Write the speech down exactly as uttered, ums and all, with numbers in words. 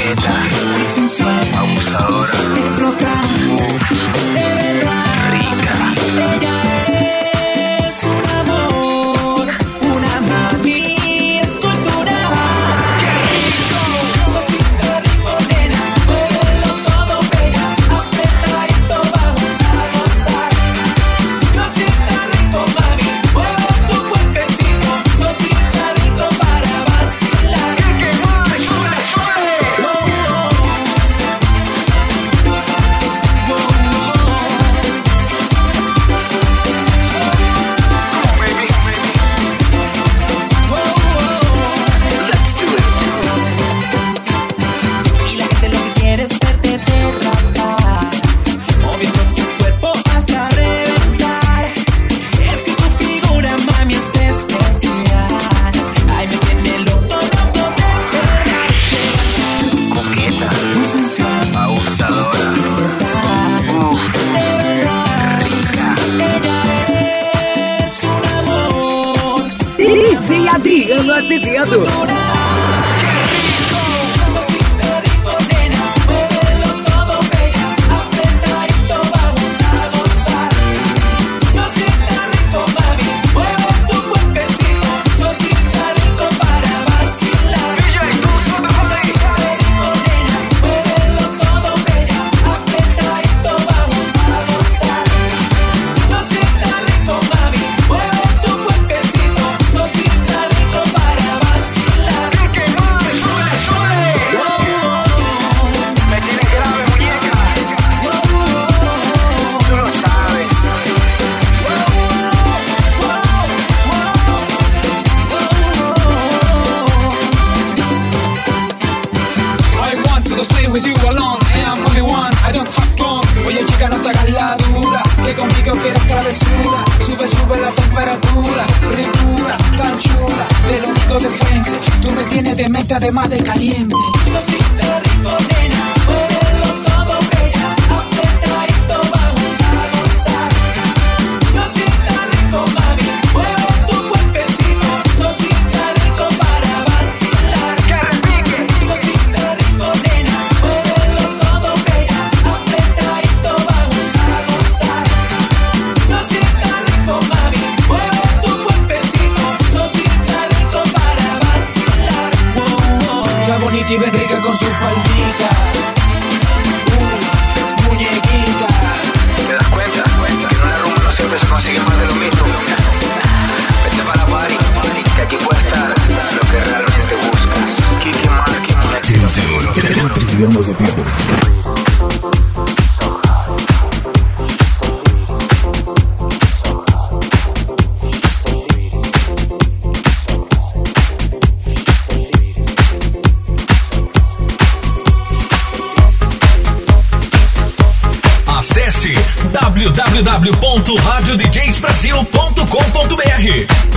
coqueta, sensual, abusadora, explota, uf, de verdad, rica. ella es un amor, una mami escultura. ¡Qué rico! Cosita rico, nena, muévelo todo, pega, apretadito, vamos a gozar. Cosita rico, mami, mueve tu cuerpecito, cosita rico para vacilar. ¡Qué que más! ¡Sube, sube! Oh, oh, oh. Adriano Azevedo. Sube, sube la temperatura, ricura, tan chula, te lo digo de frente, tú me tienes de mente además de caliente. Cosita rico, nena, muévelo todo, bella, apretadito, vamos a gozar. Cosita rico, mami, mueve tu cuerpecito, cosita rico para vacilar. ¡Que repique! Cosita rico, nena, muévelo todo, bella, apretadito, vamos a gozar. Cosita rico, mami, mueve tu cuerpecito, cosita rico para vacilar. Wow, wow. Está bonita y bien rica con su faldita, uh, muñequita. ¿Te das cuenta? Que en una rumba no siempre se consigue más de lo mismo. Vete para la party, que aquí puede estar lo que realmente buscas. Kiki Marky, un éxito seguro. Trillamos de tiempo. Acesse w w w ponto rádio d js brasil ponto com ponto b r.